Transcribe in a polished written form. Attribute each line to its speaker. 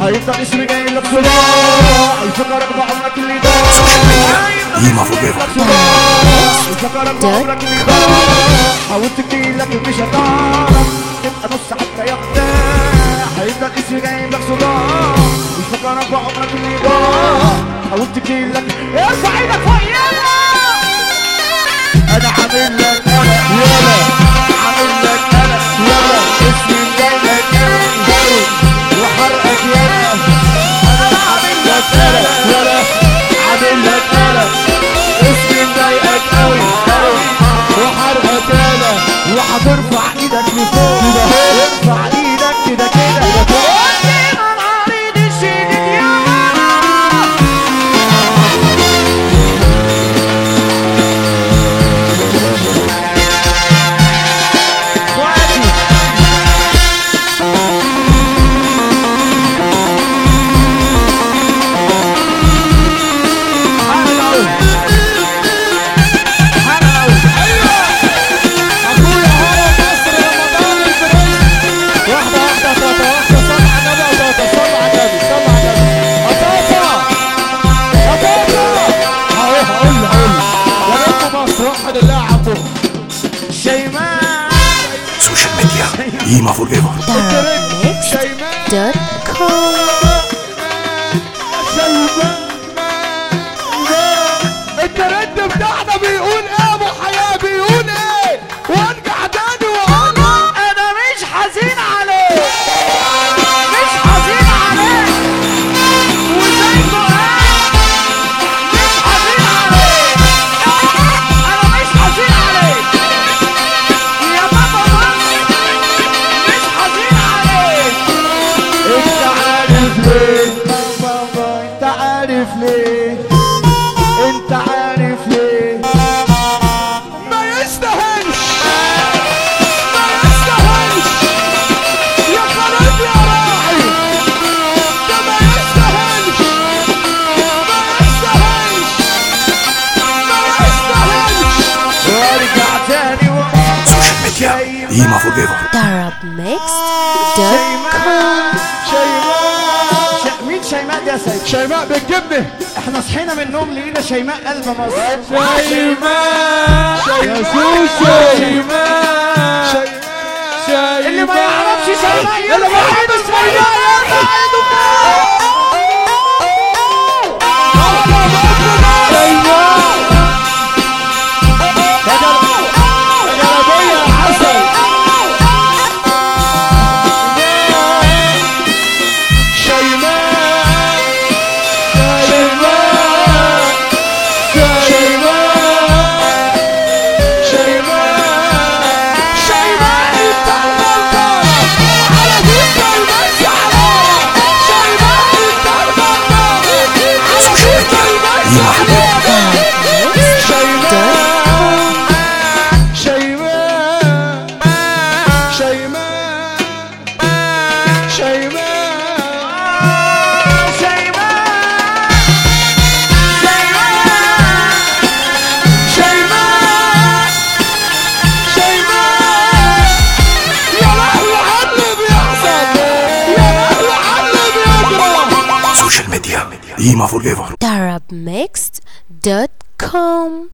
Speaker 1: هيفضل اسمي جاي لك صداع الفكرك بعمرك اللي ضاع
Speaker 2: يما فوقيفر
Speaker 1: الفكرك بعمرك اللي ضاع حاولت كتير لكن مش هتعرف تبقى نص حتى يقطع هيفضل اسمي جاي لك صداع الفكرك بعمرك اللي ضاع حاولت كتير لكن ارفع ايدك فوق يلا انا عامل لك انا يلا عامل لك انا يلا اسمي جاي لك انا وحرقك يلا انا عامل لك انا يلا عامل لك انا اسمي مضايقك قوي قوي وحرقك يلا وهترفع ايدك لفوق ارفع ايدك كده كده
Speaker 2: سوشيال ميديا يما فوقيفر
Speaker 1: الترند بتاعنا بيقول ايه ابو حياة بيقول ايه وارجع تاني واقول انا مش حزين عليك مش حزين عليك وزيكو مش حزين عليك انا مش حزين عليك يا بابا مش حزين عليك انت عارف ليه بابا انت عارف ليه انت عارف ليه ما يستاهلش ما يستاهلش يا خالد يا راعي ده ما يستاهلش ما يستاهلش ما يستاهلش وارجع تاني
Speaker 2: سوشيال ميديا يما فوقيفر
Speaker 1: مين شيماء يا سيد؟ شيماء بتجيبني احنا صحينا من النوم لقينا شيماء قلب مصر شيماء يا سوسو شيماء اللي ما يعرفش شيماء يلا ما يعرفش شيماء يرفع ايده
Speaker 2: يما فوقيفر
Speaker 3: Arabmixed.com